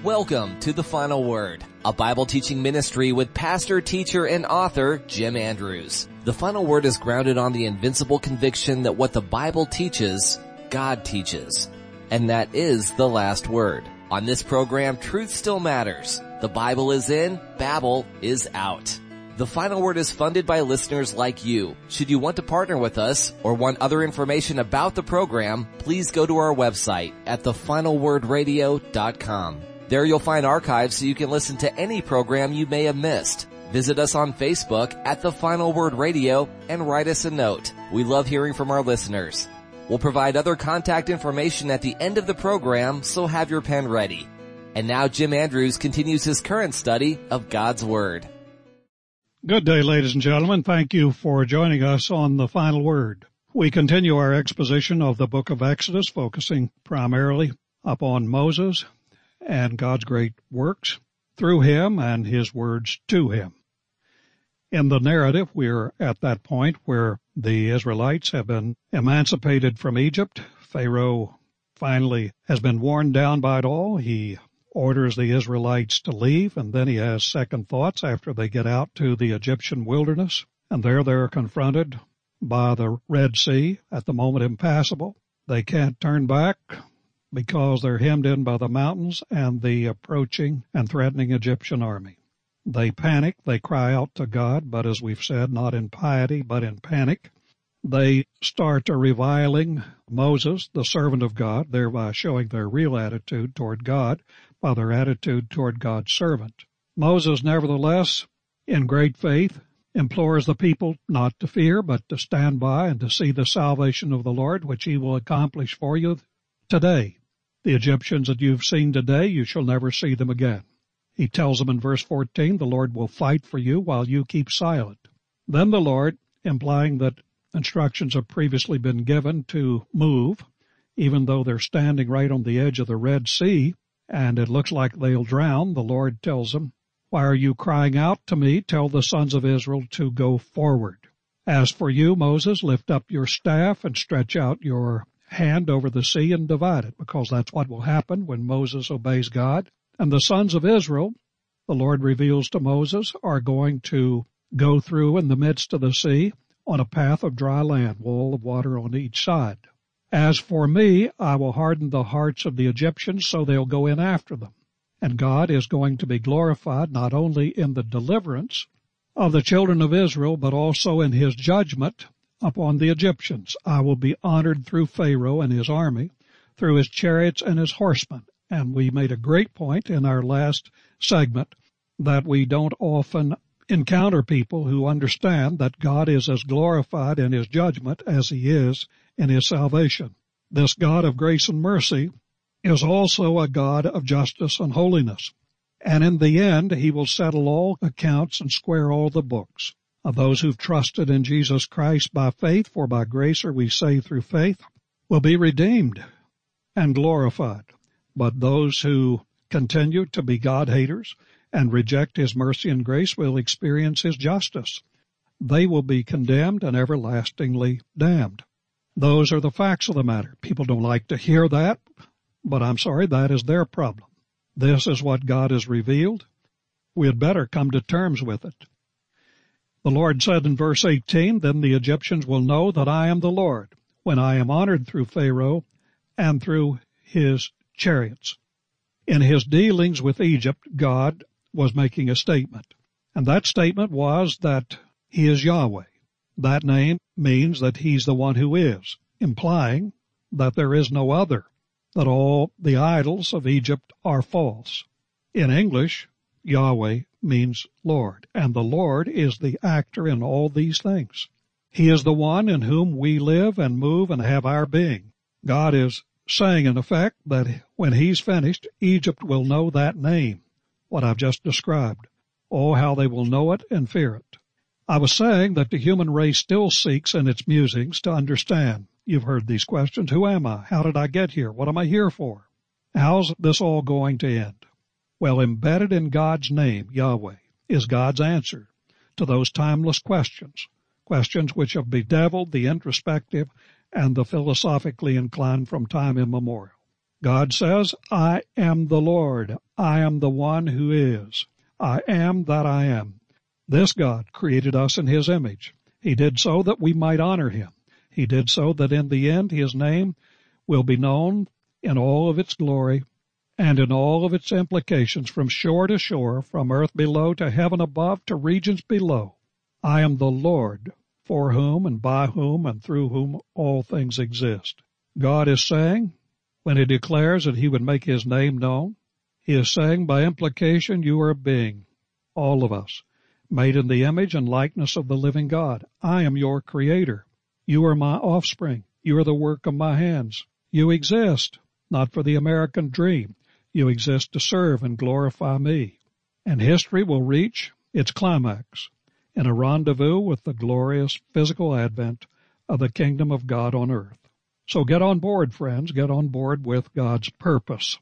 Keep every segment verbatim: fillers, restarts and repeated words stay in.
Welcome to The Final Word, a Bible teaching ministry with pastor, teacher, and author Jim Andrews. The Final Word is grounded on the invincible conviction that what the Bible teaches, God teaches. And that is the last word. On this program, truth still matters. The Bible is in, Babel is out. The Final Word is funded by listeners like you. Should you want to partner with us or want other information about the program, please go to our website at the final word radio dot com. There you'll find archives so you can listen to any program you may have missed. Visit us on Facebook at The Final Word Radio and write us a note. We love hearing from our listeners. We'll provide other contact information at the end of the program, so have your pen ready. And now Jim Andrews continues his current study of God's Word. Good day, ladies and gentlemen. Thank you for joining us on The Final Word. We continue our exposition of the book of Exodus, focusing primarily upon Moses and God's great works through him and his words to him. In the narrative, we're at that point where the Israelites have been emancipated from Egypt. Pharaoh finally has been worn down by it all. He orders the Israelites to leave, and then he has second thoughts after they get out to the Egyptian wilderness. And there they're confronted by the Red Sea, at the moment impassable. They can't turn back because they're hemmed in by the mountains and the approaching and threatening Egyptian army. They panic, they cry out to God, but as we've said, not in piety, but in panic. They start reviling Moses, the servant of God, thereby showing their real attitude toward God by their attitude toward God's servant. Moses, nevertheless, in great faith, implores the people not to fear, but to stand by and to see the salvation of the Lord, which he will accomplish for you today. The Egyptians that you've seen today, you shall never see them again. He tells them in verse fourteen, the Lord will fight for you while you keep silent. Then the Lord, implying that instructions have previously been given to move, even though they're standing right on the edge of the Red Sea, and it looks like they'll drown, the Lord tells them, why are you crying out to me? Tell the sons of Israel to go forward. As for you, Moses, lift up your staff and stretch out your hand over the sea and divide it, because that's what will happen when Moses obeys God. And the sons of Israel, the Lord reveals to Moses, are going to go through in the midst of the sea on a path of dry land, wall of water on each side. As for me, I will harden the hearts of the Egyptians so they'll go in after them. And God is going to be glorified not only in the deliverance of the children of Israel, but also in his judgment upon the Egyptians. I will be honored through Pharaoh and his army, through his chariots and his horsemen. And we made a great point in our last segment that we don't often encounter people who understand that God is as glorified in his judgment as he is in his salvation. This God of grace and mercy is also a God of justice and holiness. And in the end, he will settle all accounts and square all the books. Of those who've trusted in Jesus Christ by faith, for by grace are we saved through faith, will be redeemed and glorified. But those who continue to be God-haters and reject his mercy and grace will experience his justice. They will be condemned and everlastingly damned. Those are the facts of the matter. People don't like to hear that, but I'm sorry, that is their problem. This is what God has revealed. We had better come to terms with it. The Lord said in verse eighteen, then the Egyptians will know that I am the Lord, when I am honored through Pharaoh and through his chariots. In his dealings with Egypt, God was making a statement, and that statement was that he is Yahweh. That name means that he's the one who is, implying that there is no other, that all the idols of Egypt are false. In English, Yahweh means Lord, and the Lord is the actor in all these things. He is the one in whom we live and move and have our being. God is saying, in effect, that when he's finished, Egypt will know that name, what I've just described. Oh, how they will know it and fear it. I was saying that the human race still seeks in its musings to understand. You've heard these questions. Who am I? How did I get here? What am I here for? How's this all going to end? Well, embedded in God's name, Yahweh, is God's answer to those timeless questions, questions which have bedeviled the introspective and the philosophically inclined from time immemorial. God says, I am the Lord. I am the one who is. I am that I am. This God created us in His image. He did so that we might honor Him. He did so that in the end His name will be known in all of its glory and in all of its implications from shore to shore, from earth below to heaven above to regions below. I am the Lord, for whom and by whom and through whom all things exist. God is saying, when He declares that He would make His name known, He is saying by implication, you are a being, all of us, made in the image and likeness of the living God. I am your Creator. You are my offspring. You are the work of my hands. You exist, not for the American dream. You exist to serve and glorify me. And history will reach its climax in a rendezvous with the glorious physical advent of the kingdom of God on earth. So get on board, friends. Get on board with God's purpose.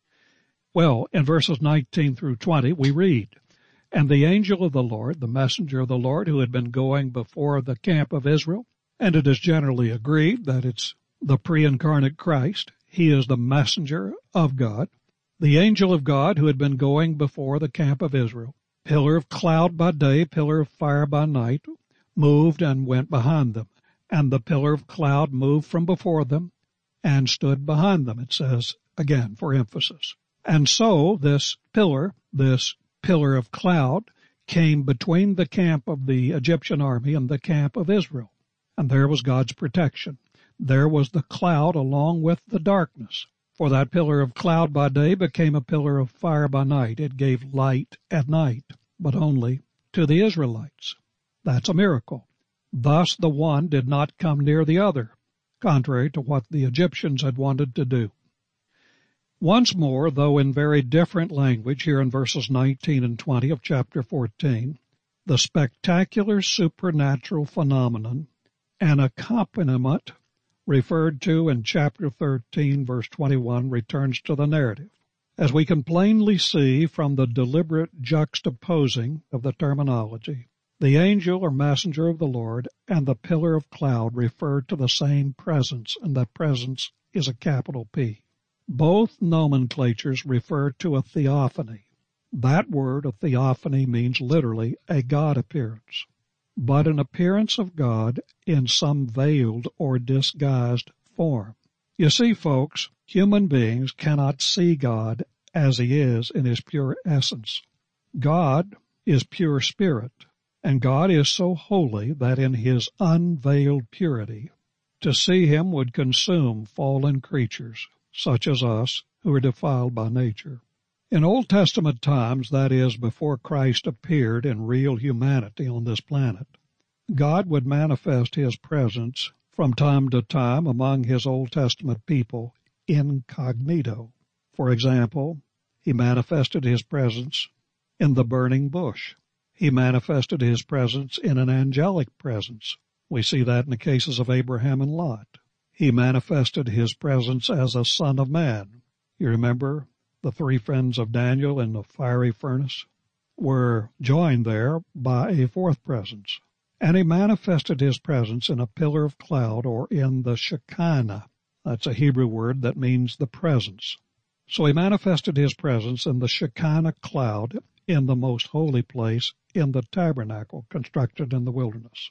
Well, in verses nineteen through twenty, we read, And the angel of the Lord, the messenger of the Lord, who had been going before the camp of Israel, and it is generally agreed that it's the pre-incarnate Christ. He is the messenger of God. The angel of God who had been going before the camp of Israel, pillar of cloud by day, pillar of fire by night, moved and went behind them. And the pillar of cloud moved from before them and stood behind them, it says, again, for emphasis. And so this pillar, this pillar of cloud, came between the camp of the Egyptian army and the camp of Israel. And there was God's protection. There was the cloud along with the darkness. For that pillar of cloud by day became a pillar of fire by night. It gave light at night, but only to the Israelites. That's a miracle. Thus the one did not come near the other, contrary to what the Egyptians had wanted to do. Once more, though in very different language, here in verses nineteen and twenty of chapter fourteen, the spectacular supernatural phenomenon, an accompaniment referred to in chapter thirteen, verse twenty-one, returns to the narrative. As we can plainly see from the deliberate juxtaposing of the terminology, the angel or messenger of the Lord and the pillar of cloud refer to the same presence, and that presence is a capital P. Both nomenclatures refer to a theophany. That word, a theophany, means literally a God appearance, but an appearance of God in some veiled or disguised form. You see, folks, human beings cannot see God as He is in His pure essence. God is pure spirit, and God is so holy that in His unveiled purity, to see Him would consume fallen creatures, such as us, who are defiled by nature. In Old Testament times, that is, before Christ appeared in real humanity on this planet, God would manifest His presence from time to time among His Old Testament people incognito. For example, He manifested His presence in the burning bush. He manifested His presence in an angelic presence. We see that in the cases of Abraham and Lot. He manifested His presence as a son of man. You remember the three friends of Daniel in the fiery furnace were joined there by a fourth presence. And He manifested His presence in a pillar of cloud, or in the Shekinah. That's a Hebrew word that means the presence. So He manifested His presence in the Shekinah cloud in the most holy place in the tabernacle constructed in the wilderness.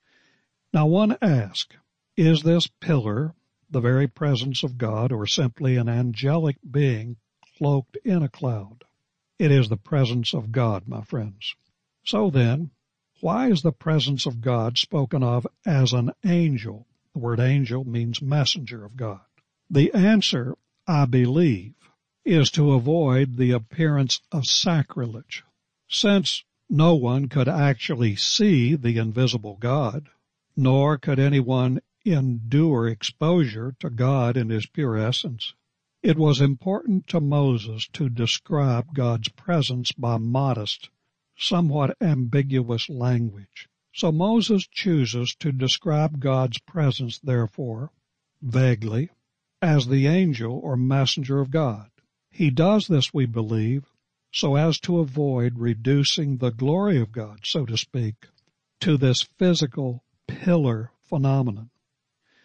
Now one asks, is this pillar the very presence of God, or simply an angelic being cloaked in a cloud? It is the presence of God, my friends. So then, why is the presence of God spoken of as an angel? The word angel means messenger of God. The answer, I believe, is to avoid the appearance of sacrilege. Since no one could actually see the invisible God, nor could anyone endure exposure to God in His pure essence, it was important to Moses to describe God's presence by modest, somewhat ambiguous language. So Moses chooses to describe God's presence, therefore, vaguely, as the angel or messenger of God. He does this, we believe, so as to avoid reducing the glory of God, so to speak, to this physical pillar phenomenon.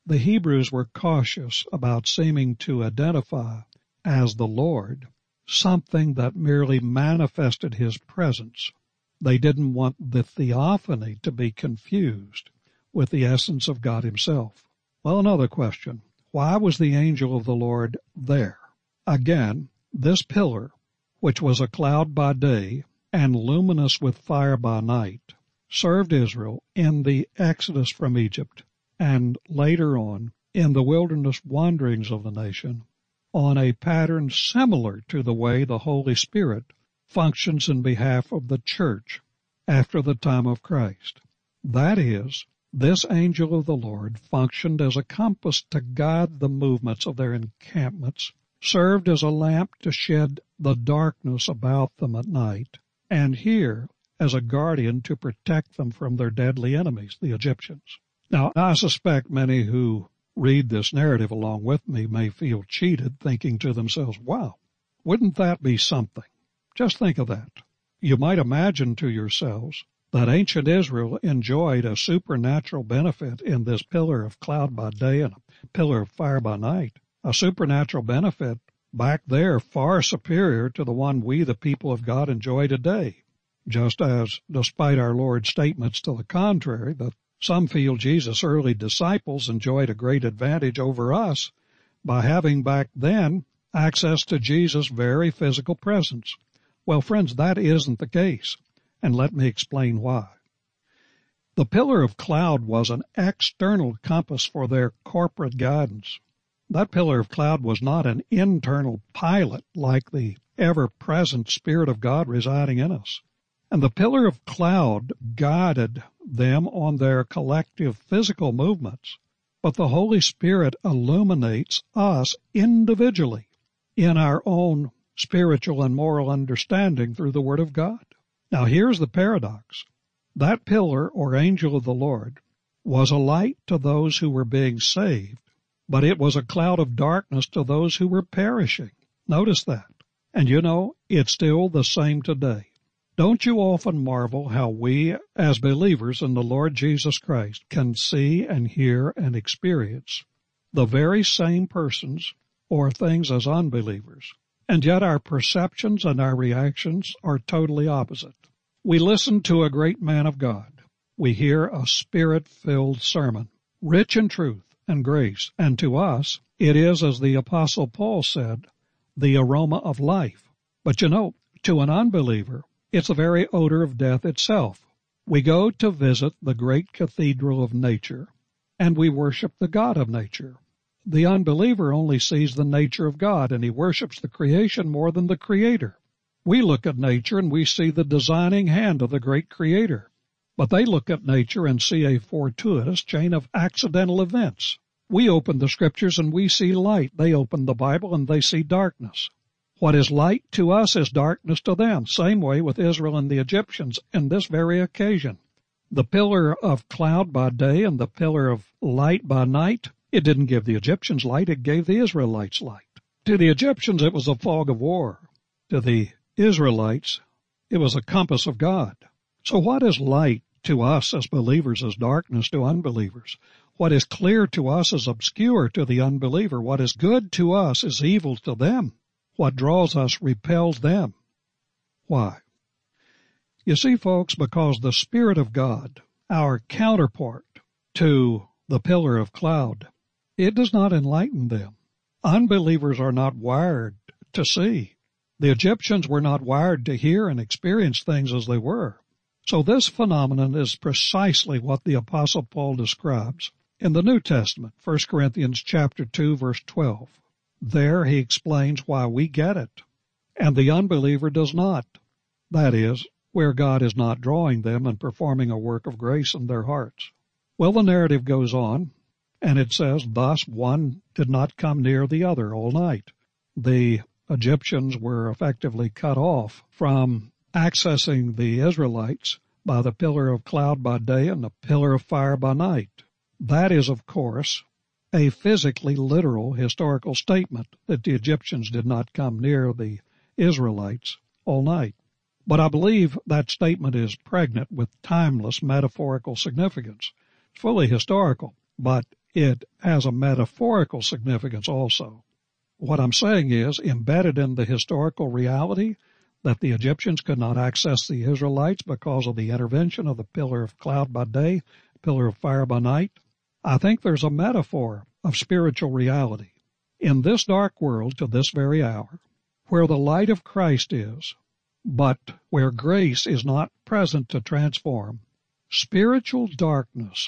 The Hebrews were cautious about seeming to identify as the Lord something that merely manifested his presence. They didn't want the theophany to be confused with the essence of God himself. Well, another question. Why was the angel of the Lord there? Again, this pillar, which was a cloud by day and luminous with fire by night, served Israel in the exodus from Egypt and later on in the wilderness wanderings of the nation on a pattern similar to the way the Holy Spirit functions in behalf of the church after the time of Christ. That is, this angel of the Lord functioned as a compass to guide the movements of their encampments, served as a lamp to shed the darkness about them at night, and here as a guardian to protect them from their deadly enemies, the Egyptians. Now, I suspect many who read this narrative along with me may feel cheated, thinking to themselves, wow, wouldn't that be something? Just think of that. You might imagine to yourselves that ancient Israel enjoyed a supernatural benefit in this pillar of cloud by day and a pillar of fire by night, a supernatural benefit back there far superior to the one we, the people of God, enjoy today. Just as, despite our Lord's statements to the contrary, that some feel Jesus' early disciples enjoyed a great advantage over us by having back then access to Jesus' very physical presence. Well, friends, that isn't the case, and let me explain why. The pillar of cloud was an external compass for their corporate guidance. That pillar of cloud was not an internal pilot like the ever-present Spirit of God residing in us. And the pillar of cloud guided them on their collective physical movements, but the Holy Spirit illuminates us individually in our own spiritual and moral understanding through the Word of God. Now here's the paradox. That pillar or angel of the Lord was a light to those who were being saved, but it was a cloud of darkness to those who were perishing. Notice that. And you know, it's still the same today. Don't you often marvel how we, as believers in the Lord Jesus Christ, can see and hear and experience the very same persons or things as unbelievers, and yet our perceptions and our reactions are totally opposite? We listen to a great man of God. We hear a Spirit-filled sermon, rich in truth and grace, and to us it is, as the Apostle Paul said, the aroma of life. But you know, to an unbeliever, it's the very odor of death itself. We go to visit the great cathedral of nature, and we worship the God of nature. The unbeliever only sees the nature of God, and he worships the creation more than the Creator. We look at nature and we see the designing hand of the great Creator. But they look at nature and see a fortuitous chain of accidental events. We open the Scriptures and we see light. They open the Bible and they see darkness. What is light to us is darkness to them. Same way with Israel and the Egyptians in this very occasion. The pillar of cloud by day and the pillar of light by night, it didn't give the Egyptians light, it gave the Israelites light. To the Egyptians it was a fog of war. To the Israelites it was a compass of God. So what is light to us as believers is darkness to unbelievers. What is clear to us is obscure to the unbeliever. What is good to us is evil to them. What draws us repels them. Why? You see, folks, because the Spirit of God, our counterpart to the pillar of cloud, it does not enlighten them. Unbelievers are not wired to see. The Egyptians were not wired to hear and experience things as they were. So this phenomenon is precisely what the Apostle Paul describes in the New Testament, First Corinthians chapter two, verse twelve. There he explains why we get it, and the unbeliever does not. That is, where God is not drawing them and performing a work of grace in their hearts. Well, the narrative goes on, and it says, thus one did not come near the other all night. The Egyptians were effectively cut off from accessing the Israelites by the pillar of cloud by day and the pillar of fire by night. That is, of course, a physically literal historical statement that the Egyptians did not come near the Israelites all night. But I believe that statement is pregnant with timeless metaphorical significance. It's fully historical, but it has a metaphorical significance also. What I'm saying is, embedded in the historical reality that the Egyptians could not access the Israelites because of the intervention of the pillar of cloud by day, pillar of fire by night, I think there's a metaphor of spiritual reality. In this dark world to this very hour, where the light of Christ is, but where grace is not present to transform, spiritual darkness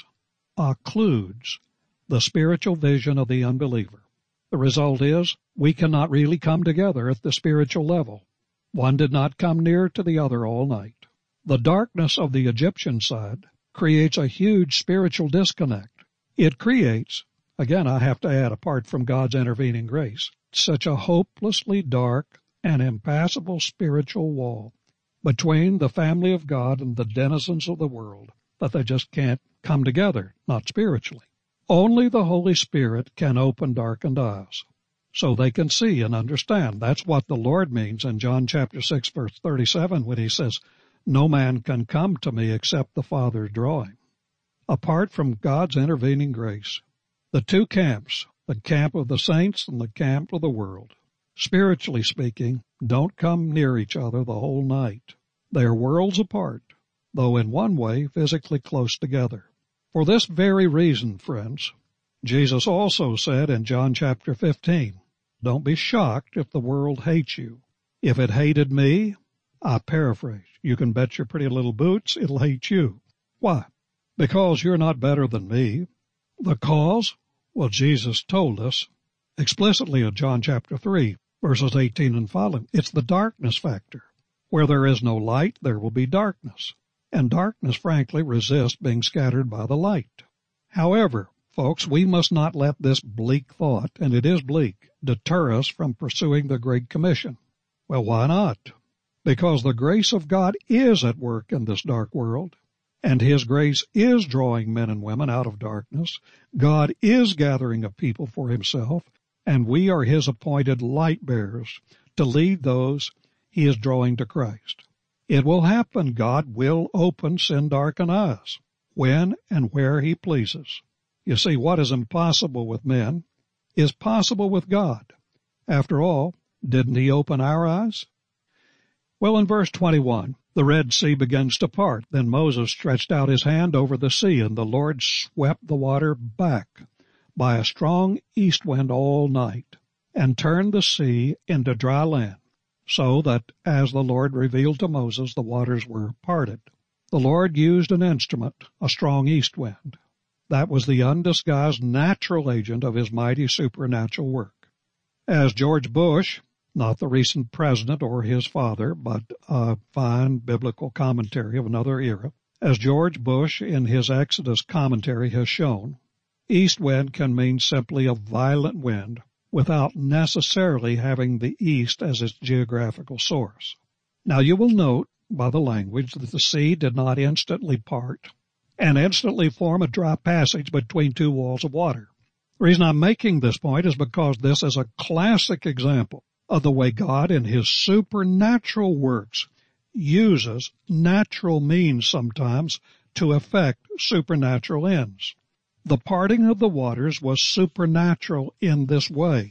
occludes the spiritual vision of the unbeliever. The result is we cannot really come together at the spiritual level. One did not come near to the other all night. The darkness of the Egyptian side creates a huge spiritual disconnect. It creates, again I have to add, apart from God's intervening grace, such a hopelessly dark and impassable spiritual wall between the family of God and the denizens of the world that they just can't come together, not spiritually. Only the Holy Spirit can open darkened eyes so they can see and understand. That's what the Lord means in John chapter six, verse thirty-seven, when he says, "No man can come to me except the Father draw him." Apart from God's intervening grace, the two camps, the camp of the saints and the camp of the world, spiritually speaking, don't come near each other the whole night. They are worlds apart, though in one way physically close together. For this very reason, friends, Jesus also said in John chapter fifteen, "Don't be shocked if the world hates you. If it hated me," I paraphrase, "you can bet your pretty little boots it'll hate you." Why? Because you're not better than me. The cause? Well, Jesus told us explicitly in John chapter three, verses eighteen and following. It's the darkness factor. Where there is no light, there will be darkness. And darkness, frankly, resists being scattered by the light. However, folks, we must not let this bleak thought, and it is bleak, deter us from pursuing the Great Commission. Well, why not? Because the grace of God is at work in this dark world, and His grace is drawing men and women out of darkness. God is gathering a people for Himself, and we are His appointed light bearers to lead those He is drawing to Christ. It will happen. God will open sin-darkened eyes when and where He pleases. You see, what is impossible with men is possible with God. After all, didn't He open our eyes? Well, in verse twenty-one, the Red Sea begins to part. Then Moses stretched out his hand over the sea, and the Lord swept the water back by a strong east wind all night, and turned the sea into dry land, so that as the Lord revealed to Moses, the waters were parted. The Lord used an instrument, a strong east wind. That was the undisguised natural agent of His mighty supernatural work. As George Bush, not the recent president or his father, but a fine biblical commentary of another era, as George Bush in his Exodus commentary has shown, east wind can mean simply a violent wind without necessarily having the east as its geographical source. Now you will note by the language that the sea did not instantly part and instantly form a dry passage between two walls of water. The reason I'm making this point is because this is a classic example of the way God in His supernatural works uses natural means sometimes to effect supernatural ends. The parting of the waters was supernatural in this way.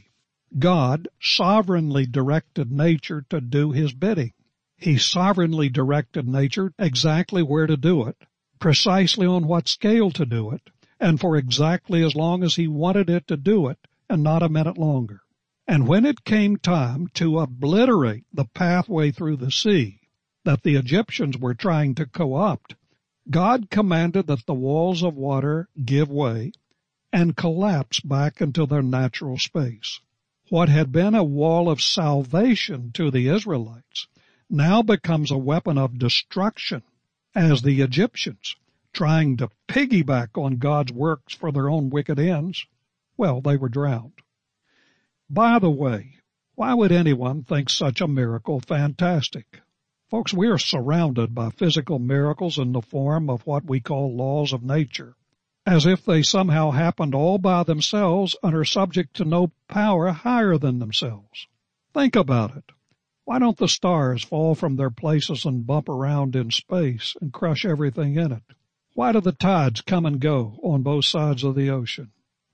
God sovereignly directed nature to do His bidding. He sovereignly directed nature exactly where to do it, precisely on what scale to do it, and for exactly as long as He wanted it to do it, and not a minute longer. And when it came time to obliterate the pathway through the sea that the Egyptians were trying to co-opt, God commanded that the walls of water give way and collapse back into their natural space. What had been a wall of salvation to the Israelites now becomes a weapon of destruction as the Egyptians, trying to piggyback on God's works for their own wicked ends, well, they were drowned. By the way, why would anyone think such a miracle fantastic? Folks, we are surrounded by physical miracles in the form of what we call laws of nature, as if they somehow happened all by themselves and are subject to no power higher than themselves. Think about it. Why don't the stars fall from their places and bump around in space and crush everything in it? Why do the tides come and go on both sides of the ocean?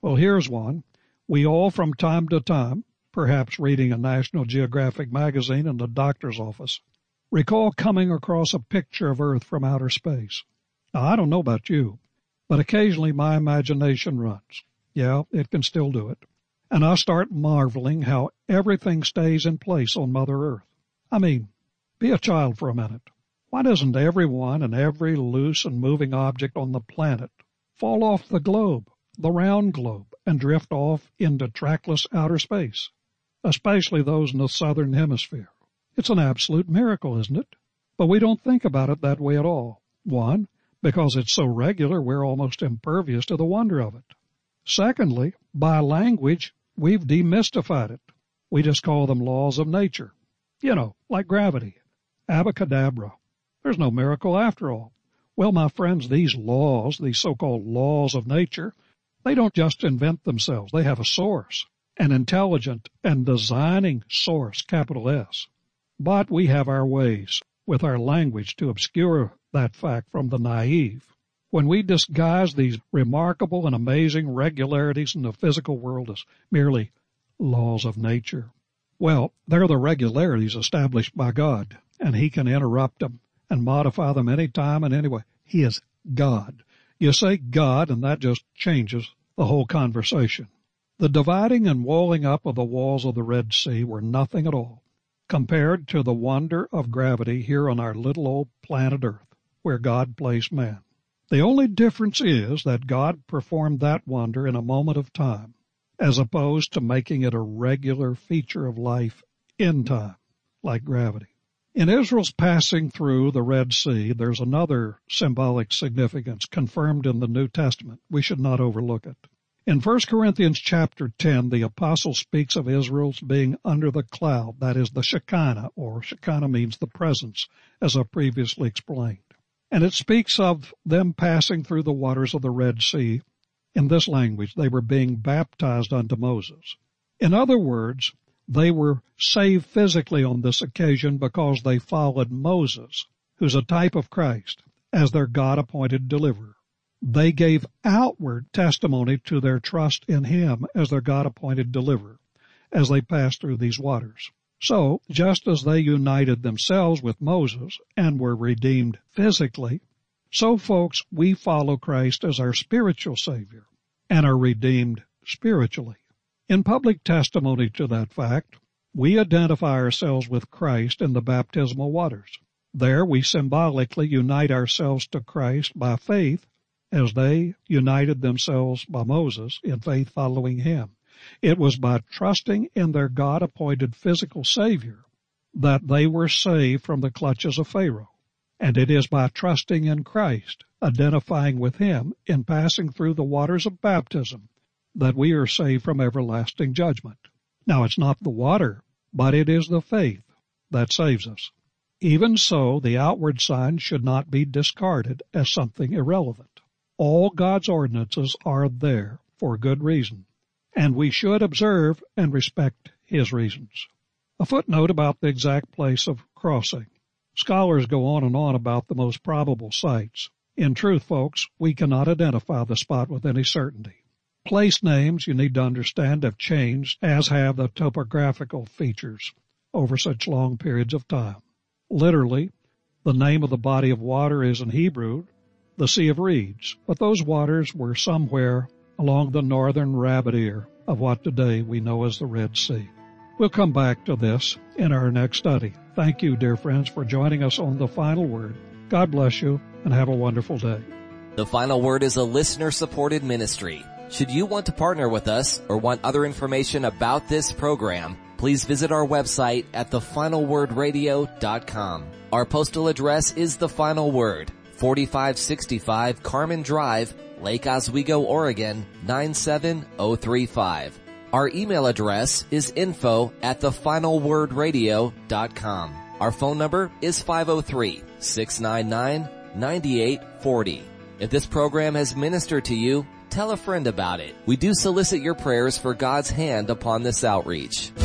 Well, here's one. We all from time to time, perhaps reading a National Geographic magazine in the doctor's office, recall coming across a picture of Earth from outer space. Now, I don't know about you, but occasionally my imagination runs. Yeah, it can still do it. And I start marveling how everything stays in place on Mother Earth. I mean, be a child for a minute. Why doesn't everyone and every loose and moving object on the planet fall off the globe, the round globe, and drift off into trackless outer space, especially those in the southern hemisphere? It's an absolute miracle, isn't it? But we don't think about it that way at all. One, because it's so regular, we're almost impervious to the wonder of it. Secondly, by language, we've demystified it. We just call them laws of nature. You know, like gravity. Abacadabra. There's no miracle after all. Well, my friends, these laws, these so-called laws of nature, they don't just invent themselves. They have a source, an intelligent and designing source, capital S. But we have our ways with our language to obscure that fact from the naive. When we disguise these remarkable and amazing regularities in the physical world as merely laws of nature, well, they're the regularities established by God, and He can interrupt them and modify them any time and any way. He is God. You say God, and that just changes the whole conversation. The dividing and walling up of the walls of the Red Sea were nothing at all compared to the wonder of gravity here on our little old planet Earth, where God placed man. The only difference is that God performed that wonder in a moment of time, as opposed to making it a regular feature of life in time, like gravity. In Israel's passing through the Red Sea, there's another symbolic significance confirmed in the New Testament. We should not overlook it. In First Corinthians chapter ten, the apostle speaks of Israel's being under the cloud, that is the Shekinah, or Shekinah means the presence, as I previously explained. And it speaks of them passing through the waters of the Red Sea. In this language, they were being baptized unto Moses. In other words, they were saved physically on this occasion because they followed Moses, who's a type of Christ, as their God-appointed deliverer. They gave outward testimony to their trust in Him as their God-appointed deliverer as they passed through these waters. So, just as they united themselves with Moses and were redeemed physically, so, folks, we follow Christ as our spiritual Savior and are redeemed spiritually. In public testimony to that fact, we identify ourselves with Christ in the baptismal waters. There we symbolically unite ourselves to Christ by faith as they united themselves by Moses in faith following him. It was by trusting in their God-appointed physical Savior that they were saved from the clutches of Pharaoh. And it is by trusting in Christ, identifying with Him in passing through the waters of baptism, that we are saved from everlasting judgment. Now, it's not the water, but it is the faith that saves us. Even so, the outward signs should not be discarded as something irrelevant. All God's ordinances are there for good reason, and we should observe and respect His reasons. A footnote about the exact place of crossing. Scholars go on and on about the most probable sites. In truth, folks, we cannot identify the spot with any certainty. Place names, you need to understand, have changed, as have the topographical features over such long periods of time. Literally, the name of the body of water is in Hebrew the Sea of Reeds, but those waters were somewhere along the northern rabbit ear of what today we know as the Red Sea. We'll come back to this in our next study. Thank you, dear friends, for joining us on The Final Word. God bless you, and have a wonderful day. The Final Word is a listener-supported ministry. Should you want to partner with us or want other information about this program, please visit our website at the final word radio dot com. Our postal address is The Final Word, forty-five sixty-five Carmen Drive, Lake Oswego, Oregon, nine seven oh three five. Our email address is info at the final word radio dot com. Our phone number is five oh three, six nine nine, nine eight four oh. If this program has ministered to you, tell a friend about it. We do solicit your prayers for God's hand upon this outreach.